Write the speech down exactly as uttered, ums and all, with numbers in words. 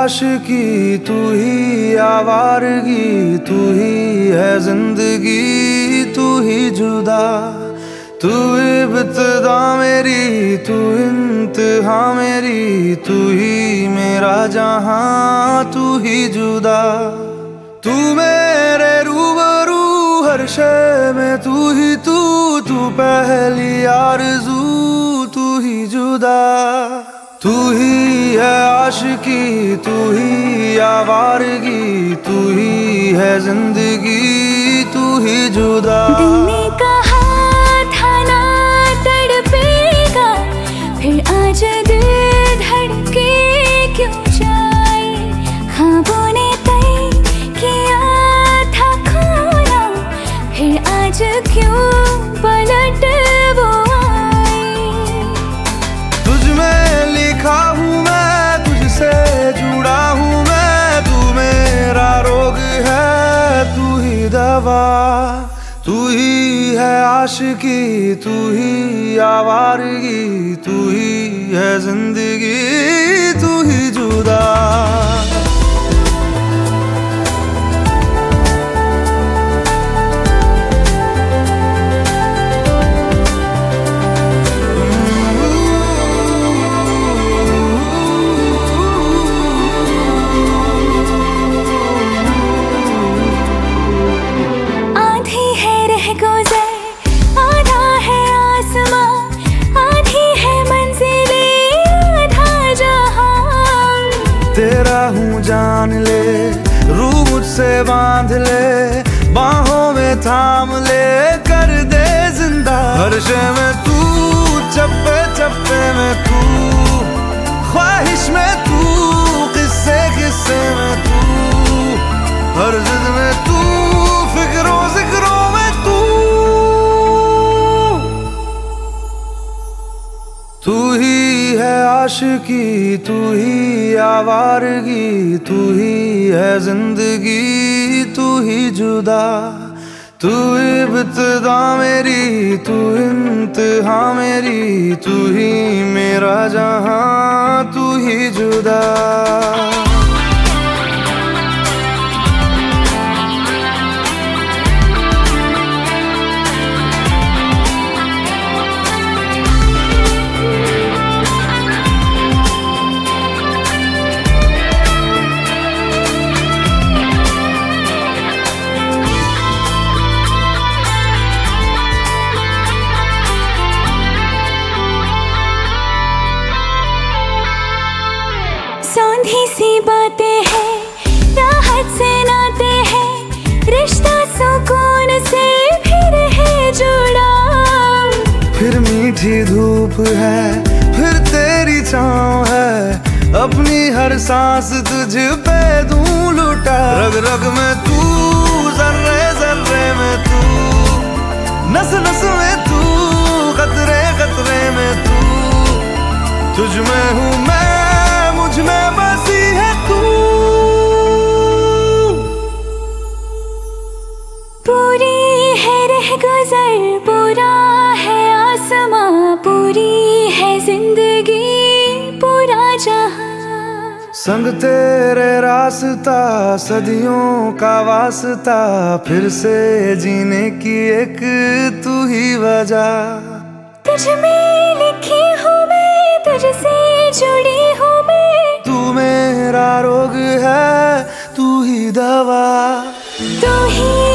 आशिकी, तू ही आवारगी, तू ही है जिंदगी, तू ही जुदा। तू इब्तिदा मेरी, तू इंतहा मेरी, तू ही मेरा जहां, तू ही जुदा। तू मेरे रूबरू हर शय में, तू ही तू, तू पहली आरज़ू, तू ही जुदा। तू ही है आशिकी, तू ही आवारगी, तू ही है जिंदगी, तू ही जुदा। दिल ने कहा था ना तड़पेगा, फिर आज दिल धड़के क्यों जाए। ख्वाबों ने तय किया था खोना, फिर आज क्यों पलट वो आए। तुझ में लिखा हूँ मैं, तुझसे जुड़ा हूँ मैं, तू मेरा रोग है, तू ही दवा। तू ही है आशिकी, तू ही आवारगी, तू ही है जिंदगी, तू ही जुदा। तेरा हूँ जान ले, रूह मुझसे बांध ले, बाहों में थाम ले, कर दे जिंदा। हर शय में तू, चप्पे चप्पे में तू, ख्वाहिश में तू, किस्से किस्से में तू, हर जिद में तू, फिक्रों जिक्रों में तू। तू ही है आशिकी, तू ही आवारगी, तू ही है जिंदगी, तू ही जुदा। तू इब्तिदा मेरी, तू इंतहा मेरी, तू ही मेरा जहां, तू ही जुदा। सौंधी सी बातें हैं, राहत से नाते हैं, रिश्ता सुकून से फिर है जुड़ा। फिर मीठी धूप है, फिर तेरी छाँव है, अपनी हर सांस तुझ पे दूं लुटा। रग रग में तू, जर्रे जर्रे में तू, नस नस में तू, कतरे कतरे में तू, तुझ में हूँ मैं, मुझ में बसी है तू। पूरी है रह गुजर, पूरा है आसमां, पूरी है जिंदगी, पूरा जहां। संग तेरे रास्ता, सदियों का वास्ता, फिर से जीने की एक तू ही वजह। तुझ में लिखी हूँ मैं, तुझसे जुड़ी हूँ मैं, तू मेरा रोग है, तू ही दवा। तू ही